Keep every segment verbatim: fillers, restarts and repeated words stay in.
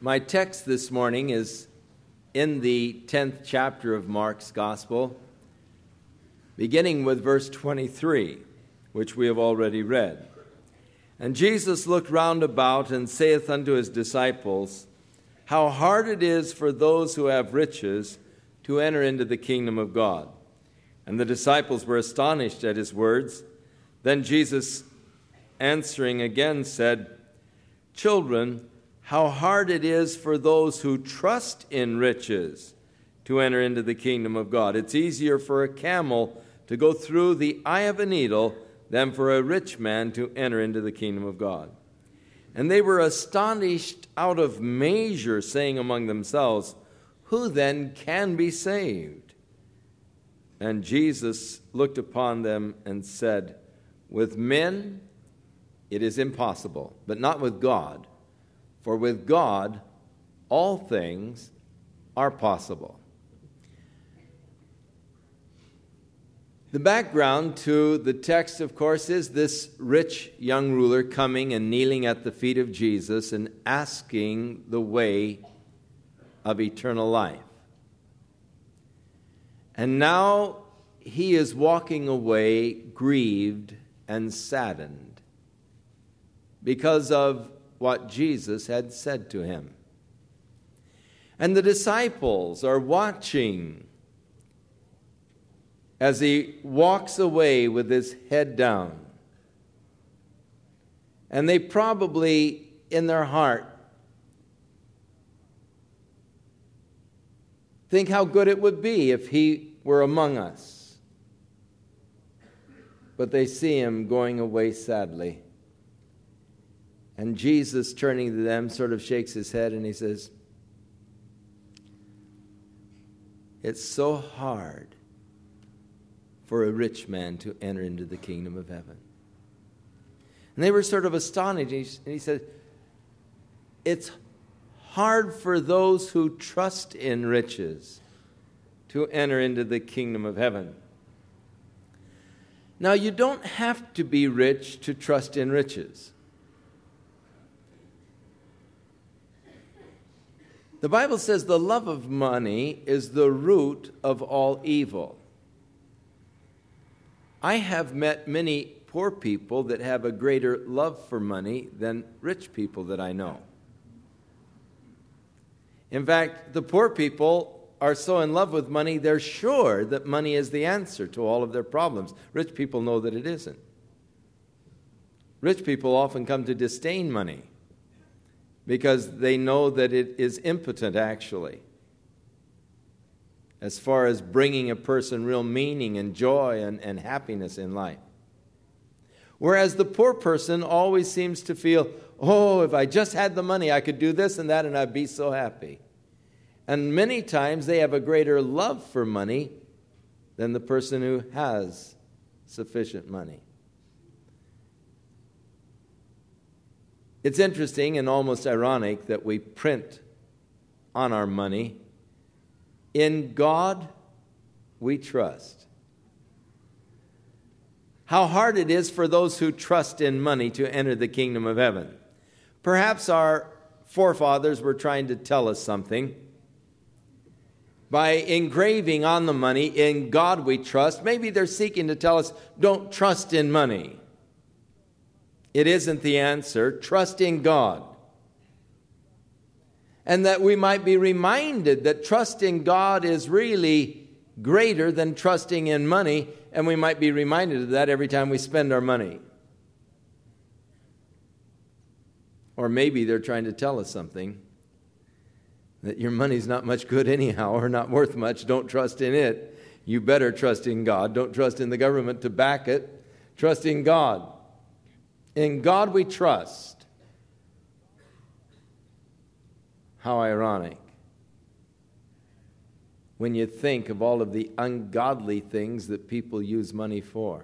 My text this morning is in the tenth chapter of Mark's Gospel, beginning with verse twenty-three, which we have already read. And Jesus looked round about and saith unto his disciples, How hard it is for those who have riches to enter into the kingdom of God. And the disciples were astonished at his words. Then Jesus, answering again, said, Children, how hard it is for those who trust in riches to enter into the kingdom of God. It's easier for a camel to go through the eye of a needle than for a rich man to enter into the kingdom of God. And they were astonished out of measure, saying among themselves, Who then can be saved? And Jesus looked upon them and said, With men it is impossible, but not with God. For with God, all things are possible. The background to the text, of course, is this rich young ruler coming and kneeling at the feet of Jesus and asking the way of eternal life. And now he is walking away grieved and saddened because of what Jesus had said to him. And the disciples are watching as he walks away with his head down. And they probably, in their heart, think how good it would be if he were among us. But they see him going away sadly. And Jesus, turning to them, sort of shakes his head and he says, It's so hard for a rich man to enter into the kingdom of heaven. And they were sort of astonished. And he said, It's hard for those who trust in riches to enter into the kingdom of heaven. Now, you don't have to be rich to trust in riches. The Bible says the love of money is the root of all evil. I have met many poor people that have a greater love for money than rich people that I know. In fact, the poor people are so in love with money, they're sure that money is the answer to all of their problems. Rich people know that it isn't. Rich people often come to disdain money because they know that it is impotent, actually, as far as bringing a person real meaning and joy and, and happiness in life. Whereas the poor person always seems to feel, oh, if I just had the money, I could do this and that, and I'd be so happy. And many times they have a greater love for money than the person who has sufficient money. It's interesting and almost ironic that we print on our money, In God we trust. How hard it is for those who trust in money to enter the kingdom of heaven. Perhaps our forefathers were trying to tell us something. By engraving on the money, In God we trust, maybe they're seeking to tell us, don't trust in money. It isn't the answer. Trust in God. And that we might be reminded that trusting God is really greater than trusting in money, and we might be reminded of that every time we spend our money. Or maybe they're trying to tell us something, that your money's not much good anyhow, or not worth much. Don't trust in it. You better trust in God. Don't trust in the government to back it. Trust in God. In God we trust. How ironic when you think of all of the ungodly things that people use money for.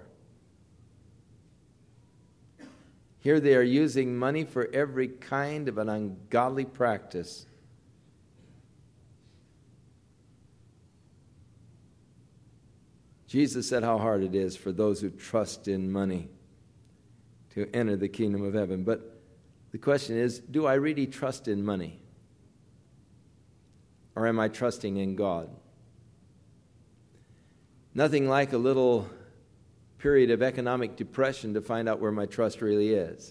Here they are using money for every kind of an ungodly practice. Jesus said how hard it is for those who trust in money to enter the kingdom of heaven. But the question is, do I really trust in money? or am I trusting in God? Nothing like a little period of economic depression to find out where my trust really is.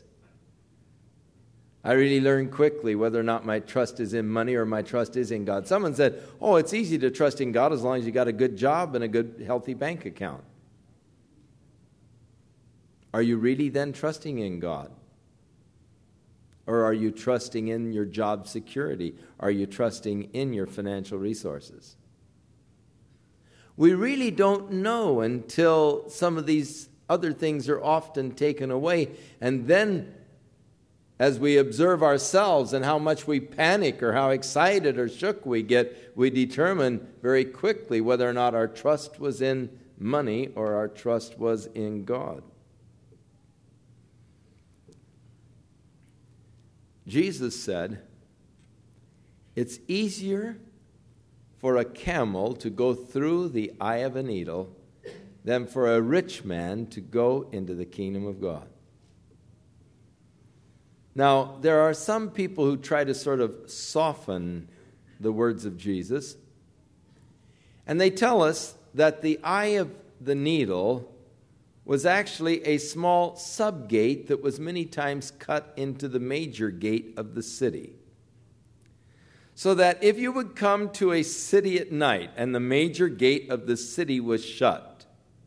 I really learned quickly whether or not my trust is in money or my trust is in God. Someone said, oh, it's easy to trust in God as long as you got a good job and a good, healthy bank account. Are you really then trusting in God? Or are you trusting in your job security? Are you trusting in your financial resources? We really don't know until some of these other things are often taken away. And then, as we observe ourselves and how much we panic or how excited or shook we get, we determine very quickly whether or not our trust was in money or our trust was in God. Jesus said, it's easier for a camel to go through the eye of a needle than for a rich man to go into the kingdom of God. Now, there are some people who try to sort of soften the words of Jesus, and they tell us that the eye of the needle was actually a small sub-gate that was many times cut into the major gate of the city. So that if you would come to a city at night and the major gate of the city was shut,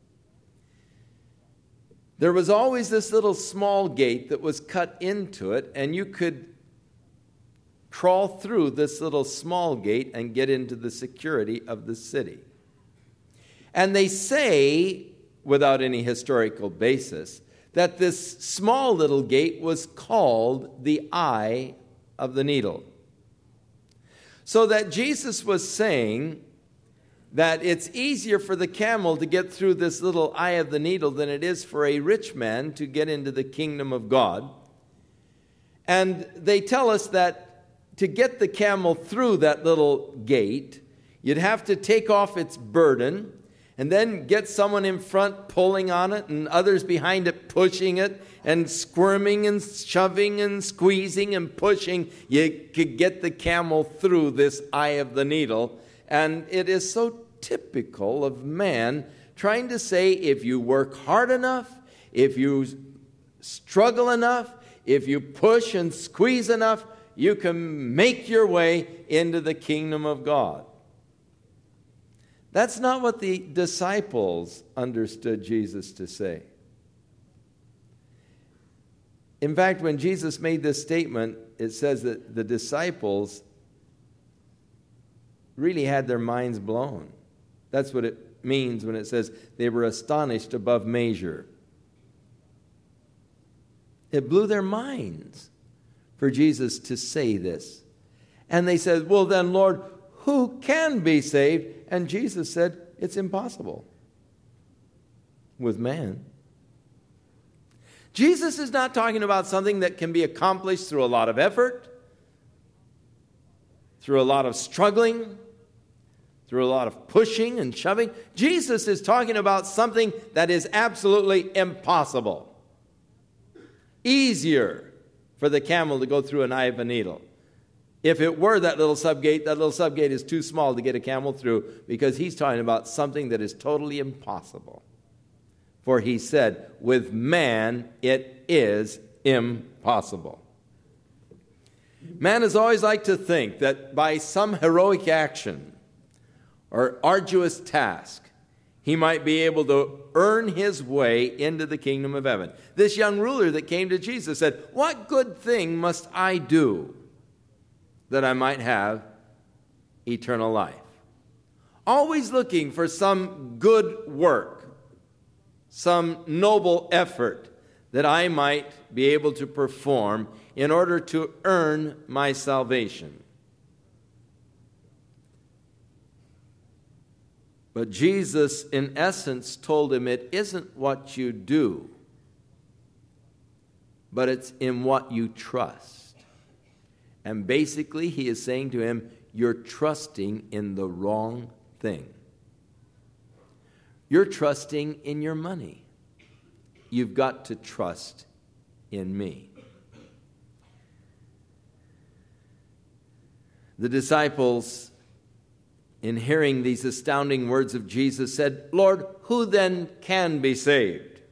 there was always this little small gate that was cut into it, and you could crawl through this little small gate and get into the security of the city. And they say, without any historical basis, that this small little gate was called the eye of the needle. So that Jesus was saying that it's easier for the camel to get through this little eye of the needle than it is for a rich man to get into the kingdom of God. And they tell us that to get the camel through that little gate, you'd have to take off its burden and then get someone in front pulling on it and others behind it pushing it and squirming and shoving and squeezing and pushing. You could get the camel through this eye of the needle. And it is so typical of man trying to say, if you work hard enough, if you struggle enough, if you push and squeeze enough, you can make your way into the kingdom of God. That's not what the disciples understood Jesus to say. In fact, when Jesus made this statement, it says that the disciples really had their minds blown. That's what it means when it says they were astonished above measure. It blew their minds for Jesus to say this. And they said, well then, Lord, who can be saved? And Jesus said, it's impossible with man. Jesus is not talking about something that can be accomplished through a lot of effort, through a lot of struggling, through a lot of pushing and shoving. Jesus is talking about something that is absolutely impossible. Easier for the camel to go through an eye of a needle. If it were that little subgate, that little subgate is too small to get a camel through, because he's talking about something that is totally impossible. For he said, with man it is impossible. Man has always liked to think that by some heroic action or arduous task, he might be able to earn his way into the kingdom of heaven. This young ruler that came to Jesus said, what good thing must I do that I might have eternal life? Always looking for some good work, some noble effort that I might be able to perform in order to earn my salvation. But Jesus, in essence, told him it isn't what you do, but it's in what you trust. And basically, he is saying to him, you're trusting in the wrong thing. You're trusting in your money. You've got to trust in me. The disciples in hearing these astounding words of Jesus, said, "Lord, who then can be saved?"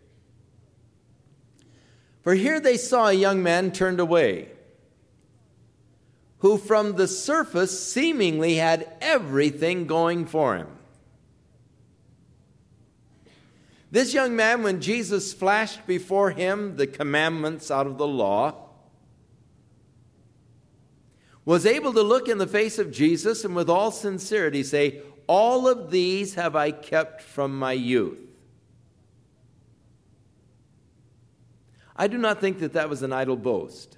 For here they saw a young man turned away, who from the surface seemingly had everything going for him. This young man, when Jesus flashed before him the commandments out of the law, was able to look in the face of Jesus and with all sincerity say, "All of these have I kept from my youth." I do not think that that was an idle boast.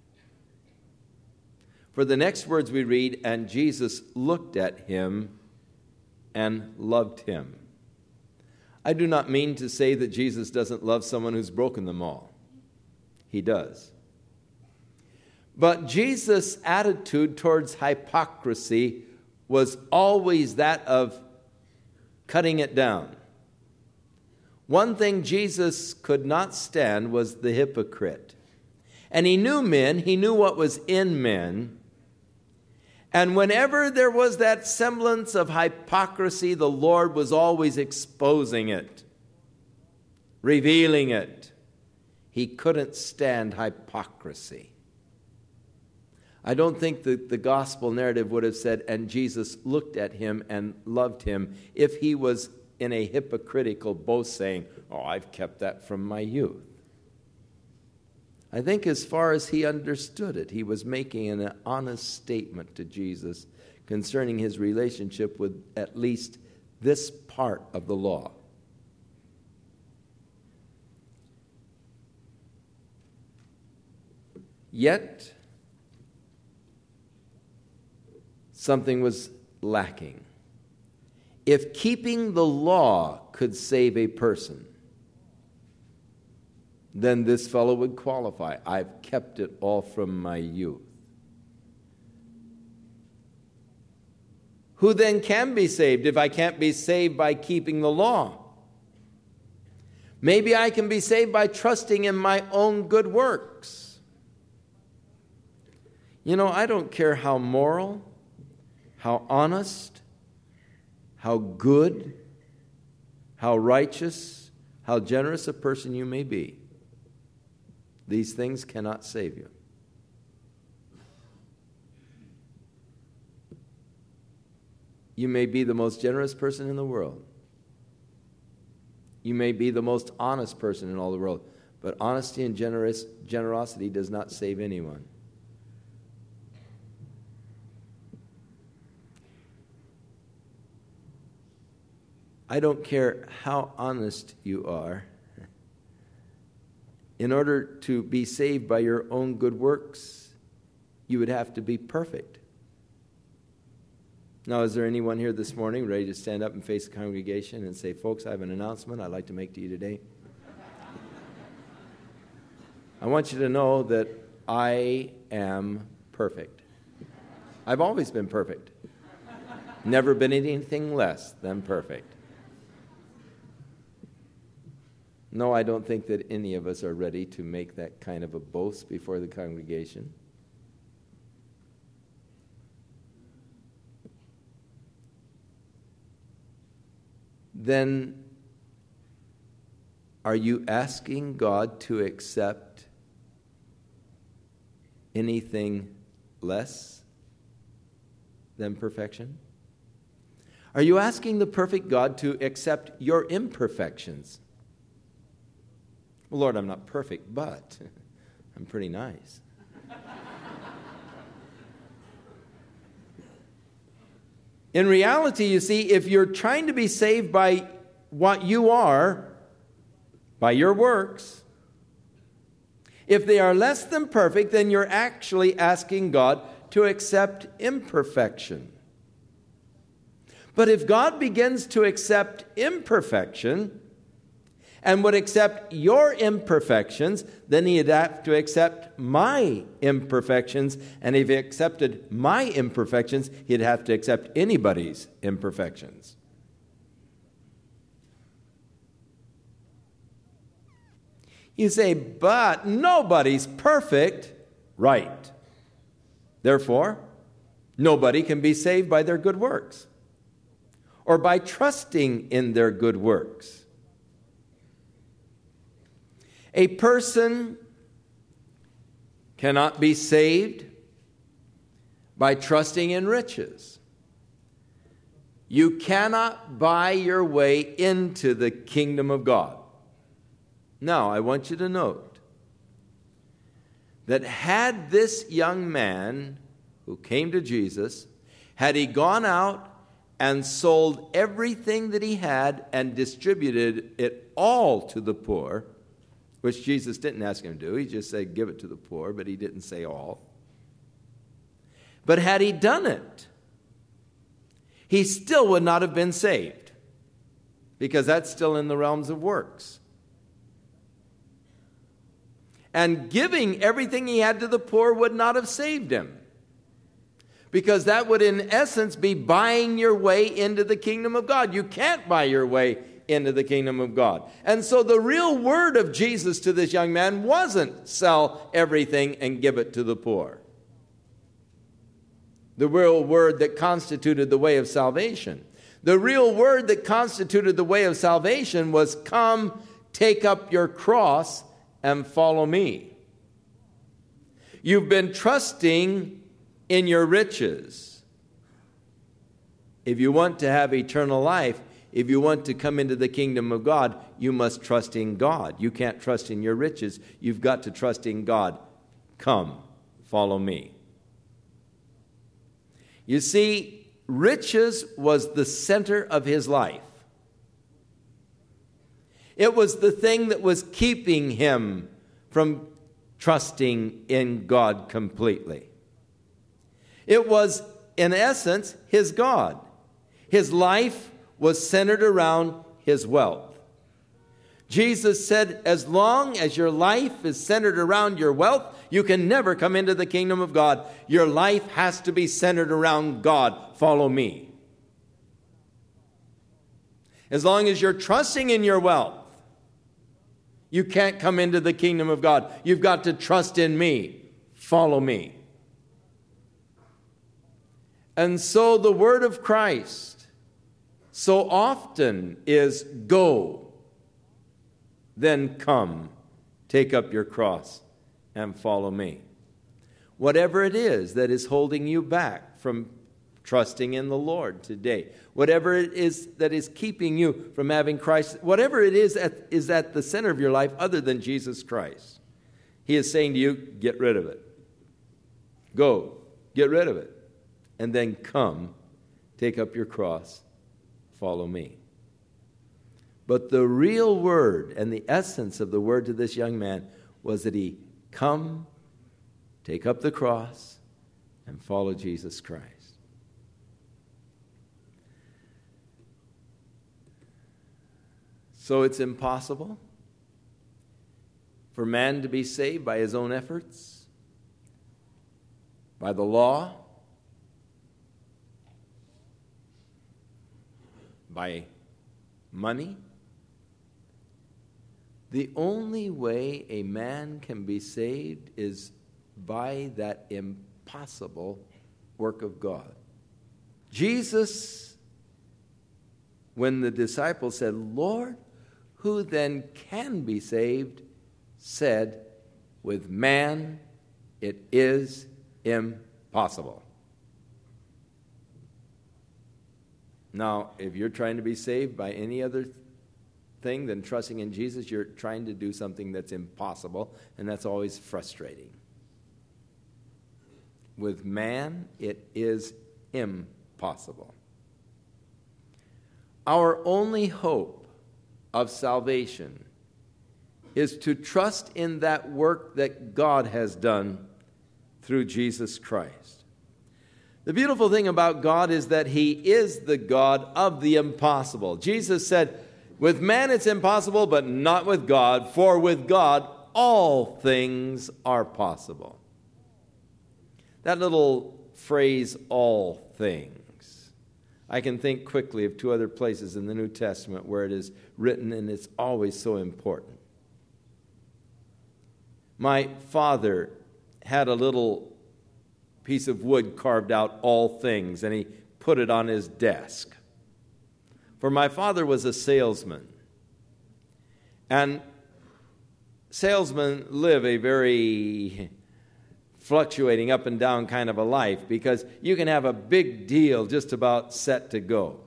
For the next words we read, "And Jesus looked at him and loved him." I do not mean to say that Jesus doesn't love someone who's broken them all. He does. But Jesus' attitude towards hypocrisy was always that of cutting it down. One thing Jesus could not stand was the hypocrite. And he knew men, he knew what was in men. And whenever there was that semblance of hypocrisy, the Lord was always exposing it, revealing it. He couldn't stand hypocrisy. I don't think that the gospel narrative would have said, "And Jesus looked at him and loved him," if he was in a hypocritical boast saying, "Oh, I've kept that from my youth." I think as far as he understood it, he was making an honest statement to Jesus concerning his relationship with at least this part of the law. Yet, something was lacking. If keeping the law could save a person, then this fellow would qualify. I've kept it all from my youth. Who then can be saved if I can't be saved by keeping the law? Maybe I can be saved by trusting in my own good works. You know, I don't care how moral, how honest, how good, how righteous, how generous a person you may be. These things cannot save you. You may be the most generous person in the world. You may be the most honest person in all the world. But honesty and generous, generosity does not save anyone. I don't care how honest you are. In order to be saved by your own good works, you would have to be perfect. Now, is there anyone here this morning ready to stand up and face the congregation and say, "Folks, I have an announcement I'd like to make to you today"? I want you to know that I am perfect. I've always been perfect. Never been anything less than perfect. No, I don't think that any of us are ready to make that kind of a boast before the congregation. Then, are you asking God to accept anything less than perfection? Are you asking the perfect God to accept your imperfections? Well, Lord, I'm not perfect, but I'm pretty nice. In reality, you see, if you're trying to be saved by what you are, by your works, if they are less than perfect, then you're actually asking God to accept imperfection. But if God begins to accept imperfection and would accept your imperfections, then he'd have to accept my imperfections. And if he accepted my imperfections, he'd have to accept anybody's imperfections. You say, but nobody's perfect. Right. Therefore, nobody can be saved by their good works. or by trusting in their good works. A person cannot be saved by trusting in riches. You cannot buy your way into the kingdom of God. Now, I want you to note that had this young man who came to Jesus, had he gone out and sold everything that he had and distributed it all to the poor, which Jesus didn't ask him to do. He just said, give it to the poor, but he didn't say all. But had he done it, he still would not have been saved, because that's still in the realms of works. And giving everything he had to the poor would not have saved him, because that would in essence be buying your way into the kingdom of God. You can't buy your way into the kingdom of God. And so the real word of Jesus to this young man wasn't sell everything and give it to the poor. The real word that constituted the way of salvation. The real word that constituted the way of salvation was, come, take up your cross and follow me. You've been trusting in your riches. If you want to have eternal life, if you want to come into the kingdom of God, you must trust in God. You can't trust in your riches. You've got to trust in God. Come, follow me. You see, riches was the center of his life. It was the thing that was keeping him from trusting in God completely. It was, in essence, his God. His life was centered around his wealth. Jesus said, as long as your life is centered around your wealth, you can never come into the kingdom of God. Your life has to be centered around God. Follow me. As long as you're trusting in your wealth, you can't come into the kingdom of God. You've got to trust in me. Follow me. And so the word of Christ so often is go, then come, take up your cross and follow me. Whatever it is that is holding you back from trusting in the Lord today, whatever it is that is keeping you from having Christ, whatever it is that is at the center of your life other than Jesus Christ, he is saying to you, get rid of it. Go, get rid of it. And then come, take up your cross, follow me. But the real word and the essence of the word to this young man was that he come, take up the cross, and follow Jesus Christ. So it's impossible for man to be saved by his own efforts, by the law, by money. The only way a man can be saved is by that impossible work of God. Jesus, when the disciples said, Lord, who then can be saved, said, with man it is impossible. Now, if you're trying to be saved by any other thing than trusting in Jesus, you're trying to do something that's impossible, and that's always frustrating. With man, it is impossible. Our only hope of salvation is to trust in that work that God has done through Jesus Christ. The beautiful thing about God is that he is the God of the impossible. Jesus said, with man it's impossible, but not with God, for with God all things are possible. That little phrase, all things, I can think quickly of two other places in the New Testament where it is written, and it's always so important. My father had a little piece of wood carved out, all things, and he put it on his desk. For my father was a salesman. And salesmen live a very fluctuating up and down kind of a life, because you can have a big deal just about set to go.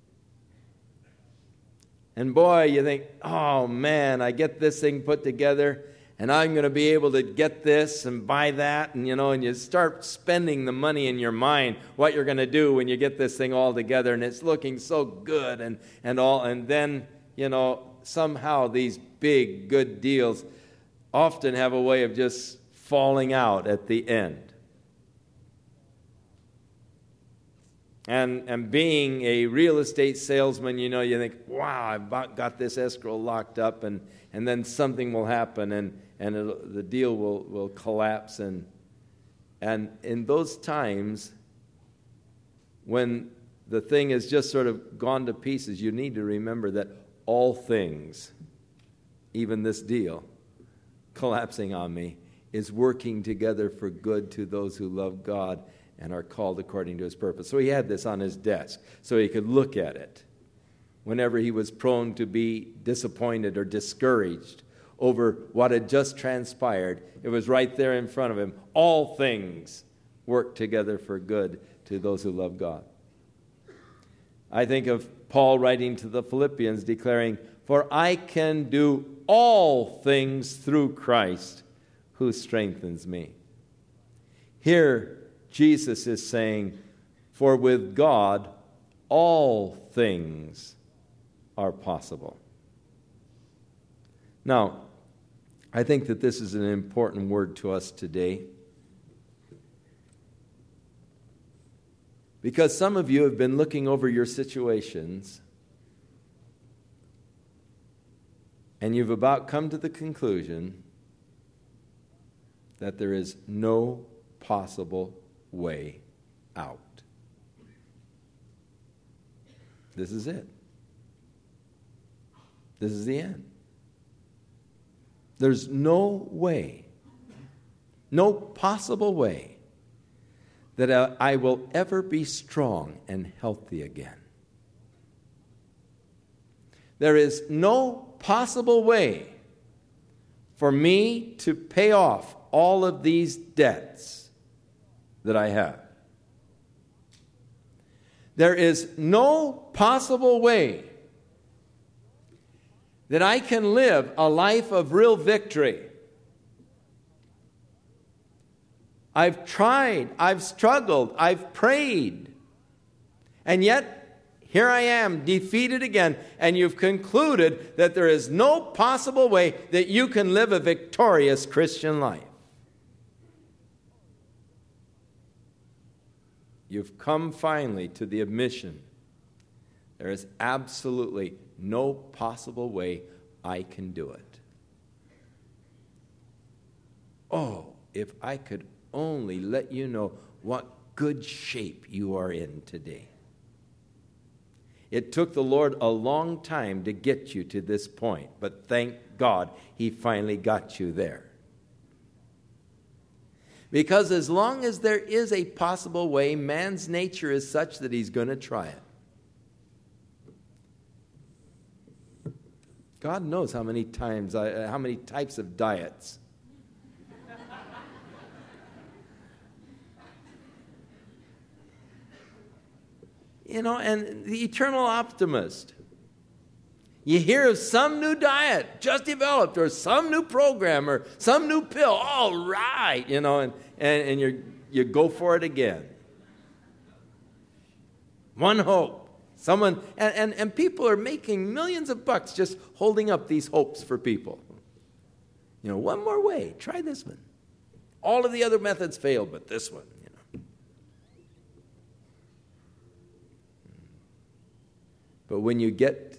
And boy, you think, oh man, I get this thing put together and I'm going to be able to get this and buy that, and you know, and you start spending the money in your mind, what you're going to do when you get this thing all together, and it's looking so good and, and all, and then, you know, somehow these big, good deals often have a way of just falling out at the end. And, and being a real estate salesman, you know, you think, wow, I've got this escrow locked up, and, and then something will happen, and, and the deal will, will collapse. And, and in those times, when the thing has just sort of gone to pieces, you need to remember that all things, even this deal collapsing on me, is working together for good to those who love God and are called according to his purpose. So he had this on his desk so he could look at it whenever he was prone to be disappointed or discouraged over what had just transpired. It was right there in front of him. All things work together for good to those who love God. I think of Paul writing to the Philippians declaring, "For I can do all things through Christ who strengthens me." Here, Jesus is saying, for with God, all things are possible. Now, I think that this is an important word to us today, because some of you have been looking over your situations and you've about come to the conclusion that there is no possible way out. This is it. This is the end. There's no way, no possible way that I will ever be strong and healthy again. There is no possible way for me to pay off all of these debts that I have. There is no possible way that I can live a life of real victory. I've tried, I've struggled, I've prayed, and yet here I am, defeated again, and you've concluded that there is no possible way that you can live a victorious Christian life. You've come finally to the admission, there is absolutely no possible way I can do it. Oh, if I could only let you know what good shape you are in today. It took the Lord a long time to get you to this point, but thank God he finally got you there. Because as long as there is a possible way, man's nature is such that he's going to try it. God knows how many times, I, how many types of diets. You know, and the eternal optimist. You hear of some new diet just developed, or some new program, or some new pill. All right, you know, and, and, and you you go for it again. One hope. Someone, and, and, and people are making millions of bucks just holding up these hopes for people. You know, one more way. Try this one. All of the other methods failed, but this one, you know. But when you get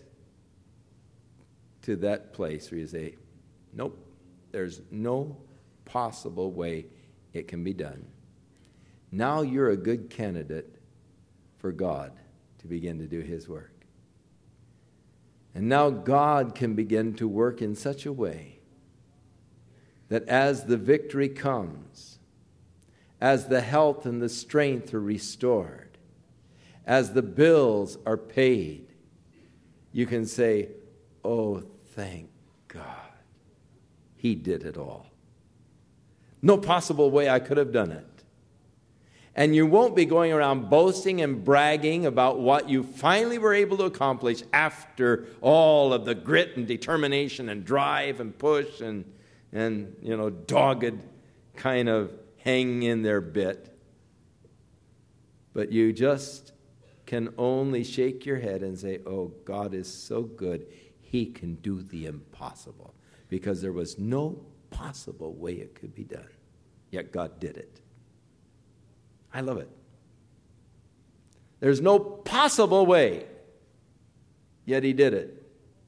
to that place where you say, nope, there's no possible way it can be done, now you're a good candidate for God to begin to do his work. And now God can begin to work in such a way that as the victory comes, as the health and the strength are restored, as the bills are paid, you can say, oh, thank God. He did it all. No possible way I could have done it. And you won't be going around boasting and bragging about what you finally were able to accomplish after all of the grit and determination and drive and push and, and you know, dogged kind of hang in there bit. But you just can only shake your head and say, oh, God is so good. He can do the impossible. Because there was no possible way it could be done. Yet God did it. I love it. There's no possible way, yet he did it.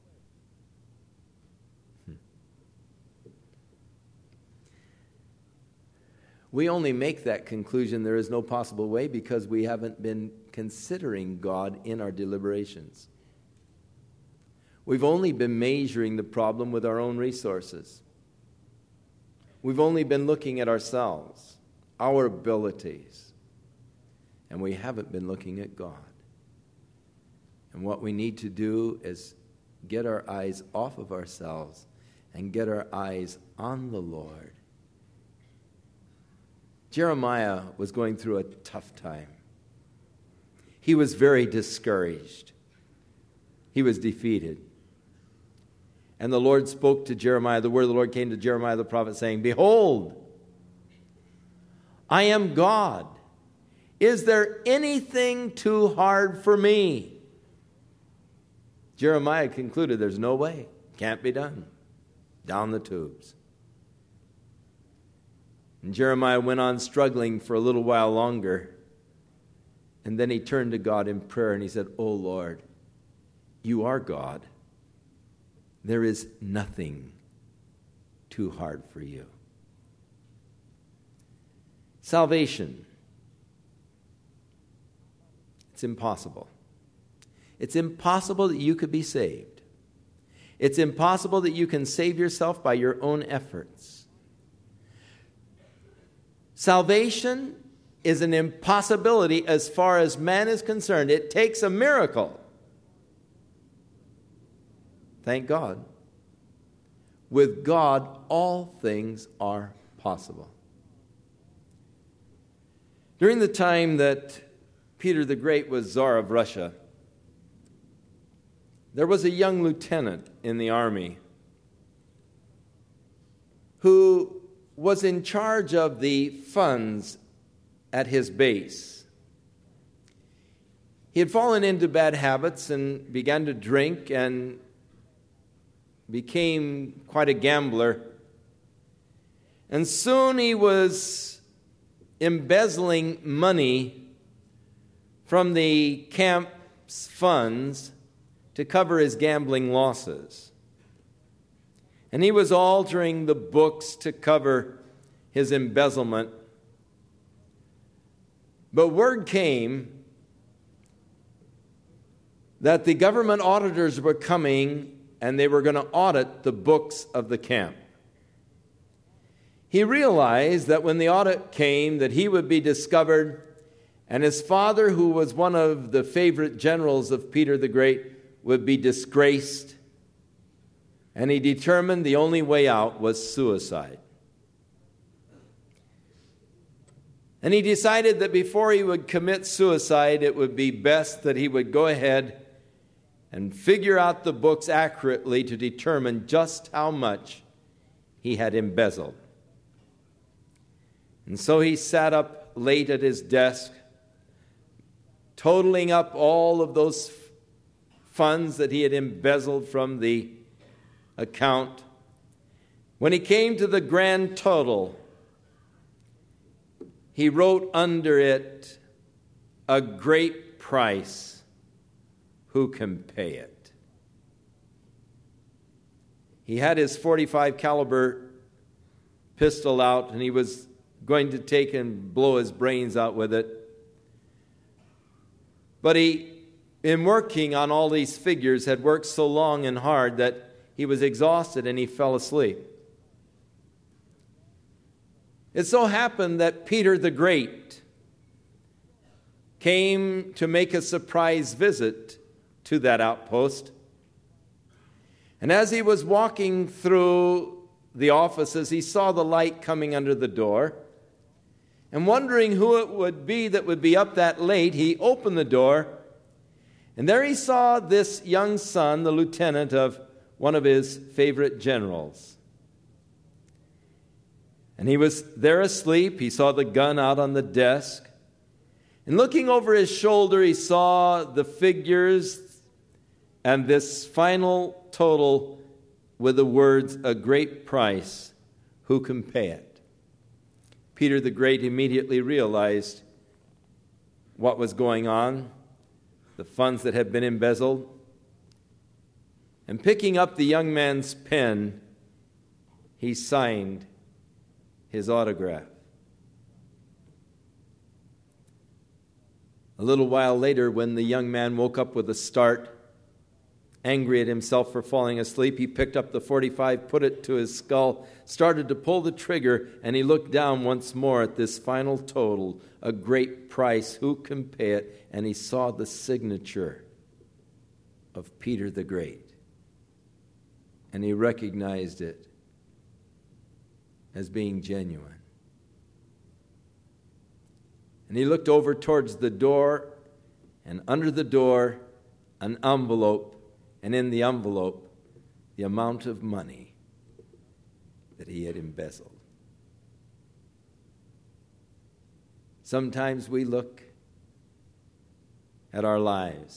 Hmm. We only make that conclusion, there is no possible way, because we haven't been considering God in our deliberations. We've only been measuring the problem with our own resources. We've only been looking at ourselves, our abilities. And we haven't been looking at God. And what we need to do is get our eyes off of ourselves and get our eyes on the Lord. Jeremiah was going through a tough time. He was very discouraged. He was defeated. And the Lord spoke to Jeremiah. The word of the Lord came to Jeremiah the prophet, saying, behold, I am God. Is there anything too hard for me? Jeremiah concluded there's no way. Can't be done. Down the tubes. And Jeremiah went on struggling for a little while longer. And then he turned to God in prayer and he said, oh Lord, you are God. There is nothing too hard for you. Salvation. It's impossible. It's impossible that you could be saved. It's impossible that you can save yourself by your own efforts. Salvation is an impossibility as far as man is concerned. It takes a miracle. Thank God. With God, all things are possible. During the time that Peter the Great was Tsar of Russia, there was a young lieutenant in the army who was in charge of the funds at his base. He had fallen into bad habits and began to drink and became quite a gambler. And soon he was embezzling money from the camp's funds to cover his gambling losses. And he was altering the books to cover his embezzlement. But word came that the government auditors were coming and they were going to audit the books of the camp. He realized that when the audit came that he would be discovered, and his father, who was one of the favorite generals of Peter the Great, would be disgraced. And he determined the only way out was suicide. And he decided that before he would commit suicide, it would be best that he would go ahead and figure out the books accurately to determine just how much he had embezzled. And so he sat up late at his desk, totaling up all of those funds that he had embezzled from the account. When he came to the grand total, he wrote under it, "A great price. Who can pay it?" He had his forty-five caliber pistol out, and he was going to take and blow his brains out with it. But he, in working on all these figures, had worked so long and hard that he was exhausted and he fell asleep. It so happened that Peter the Great came to make a surprise visit to that outpost And as he was walking through the offices, he saw the light coming under the door. And wondering who it would be that would be up that late, he opened the door. And there he saw this young son, the lieutenant of one of his favorite generals. And he was there asleep. He saw the gun out on the desk. And looking over his shoulder, he saw the figures and this final total with the words, "A great price, who can pay it?" Peter the Great immediately realized what was going on, the funds that had been embezzled. And picking up the young man's pen, he signed his autograph. A little while later, when the young man woke up with a start, angry at himself for falling asleep, he picked up the forty-five, put it to his skull, started to pull the trigger, and he looked down once more at this final total, "A great price, who can pay it?" And he saw the signature of Peter the Great. And he recognized it as being genuine. And he looked over towards the door, and under the door, an envelope, and in the envelope, the amount of money that he had embezzled. Sometimes we look at our lives.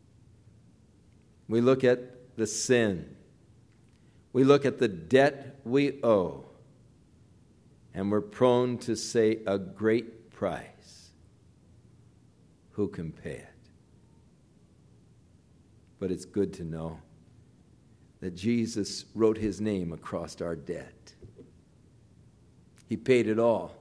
We look at the sin. We look at the debt we owe. And we're prone to say, "A great price. Who can pay it?" But it's good to know that Jesus wrote his name across our debt. He paid it all.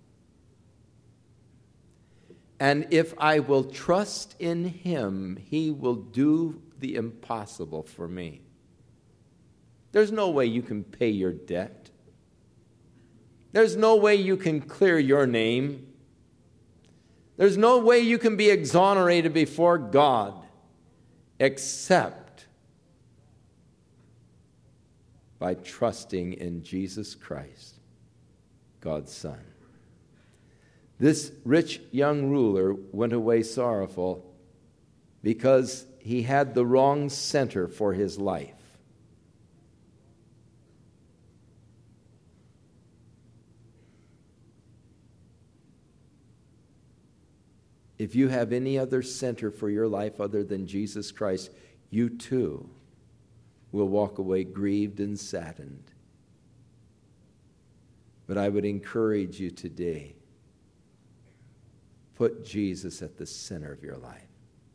And if I will trust in him, he will do the impossible for me. There's no way you can pay your debt. There's no way you can clear your name. There's no way you can be exonerated before God except by trusting in Jesus Christ, God's Son. This rich young ruler went away sorrowful because he had the wrong center for his life. If you have any other center for your life other than Jesus Christ, you too will walk away grieved and saddened. But I would encourage you today, put Jesus at the center of your life.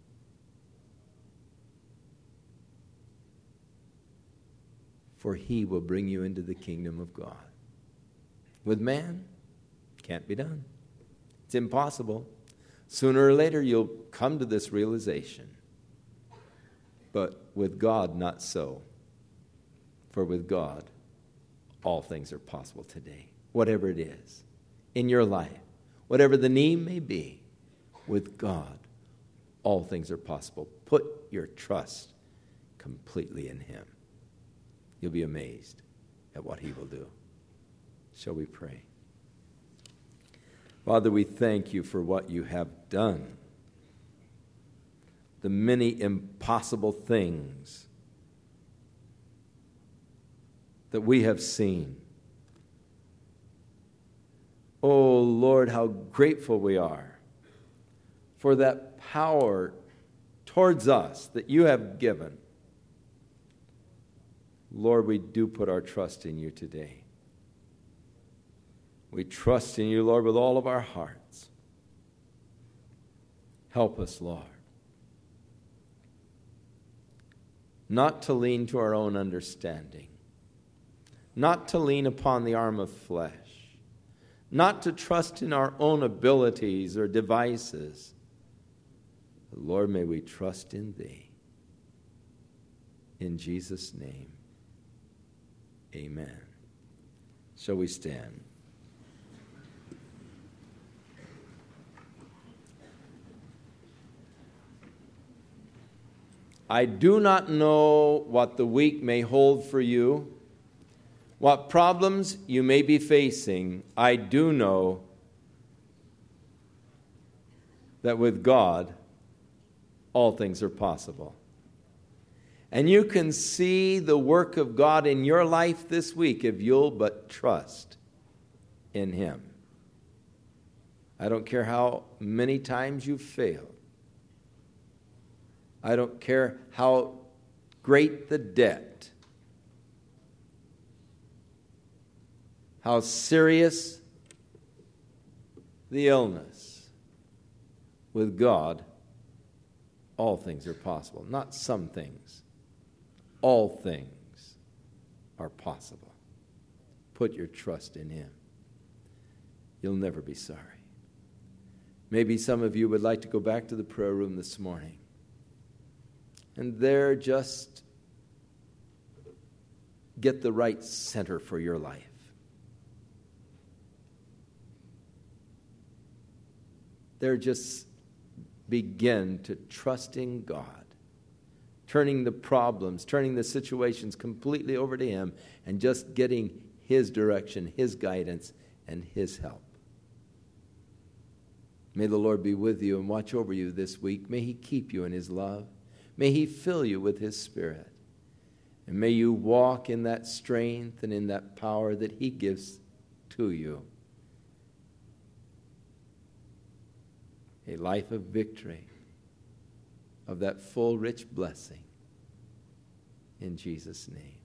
For he will bring you into the kingdom of God. With man, can't be done. It's impossible. Sooner or later, you'll come to this realization. But with God, not so. For with God, all things are possible today. Whatever it is in your life, whatever the need may be, with God, all things are possible. Put your trust completely in him. You'll be amazed at what he will do. Shall we pray? Father, we thank you for what you have done. The many impossible things that we have seen. Oh, Lord, how grateful we are for that power towards us that you have given. Lord, we do put our trust in you today. We trust in you, Lord, with all of our hearts. Help us, Lord, not to lean to our own understanding, not to lean upon the arm of flesh, not to trust in our own abilities or devices. But Lord, may we trust in thee. In Jesus' name, amen. Shall we stand? I do not know what the week may hold for you, what problems you may be facing. I do know that with God, all things are possible. And you can see the work of God in your life this week if you'll but trust in Him. I don't care how many times you've failed. I don't care how great the debt, how serious the illness. With God, all things are possible. Not some things. All things are possible. Put your trust in Him. You'll never be sorry. Maybe some of you would like to go back to the prayer room this morning and there just get the right center for your life. There just begin to trust in God, turning the problems, turning the situations completely over to Him, and just getting His direction, His guidance, and His help. May the Lord be with you and watch over you this week. May He keep you in His love. May He fill you with His Spirit. And may you walk in that strength and in that power that He gives to you. A life of victory, of that full, rich blessing. In Jesus' name.